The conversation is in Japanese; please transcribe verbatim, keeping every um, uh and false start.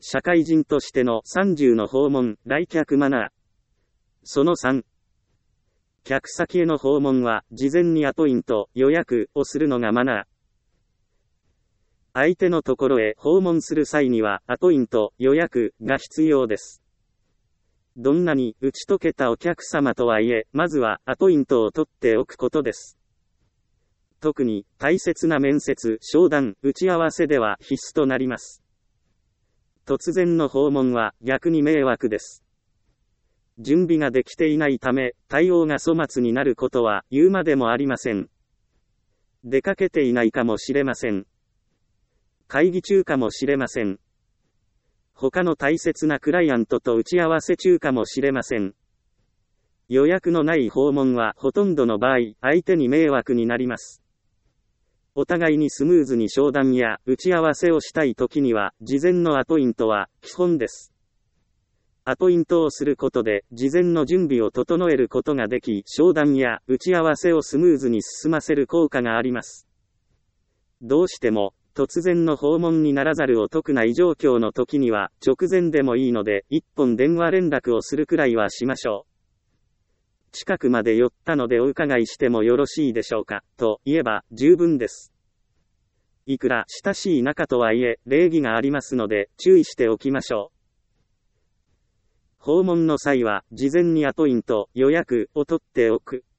社会人としてのさんじゅうの訪問、来客マナー。そのさん。客先への訪問は、事前にアポイント、予約をするのがマナー。相手のところへ訪問する際には、アポイント、予約が必要です。どんなに打ち解けたお客様とはいえ、まずはアポイントを取っておくことです。特に大切な面接、商談、打ち合わせでは必須となります。突然の訪問は逆に迷惑です。準備ができていないため、対応が粗末になることは言うまでもありません。出かけていないかもしれません。会議中かもしれません。他の大切なクライアントと打ち合わせ中かもしれません。予約のない訪問はほとんどの場合、相手に迷惑になります。お互いにスムーズに商談や打ち合わせをしたいときには、事前のアポイントは基本です。アポイントをすることで、事前の準備を整えることができ、商談や打ち合わせをスムーズに進ませる効果があります。どうしても、突然の訪問にならざるを得ない状況の時には、直前でもいいので、一本電話連絡をするくらいはしましょう。近くまで寄ったのでお伺いしてもよろしいでしょうか、と言えば十分です。いくら親しい仲とはいえ、礼儀がありますので、注意しておきましょう。訪問の際は、事前にアポイント、予約を取っておく。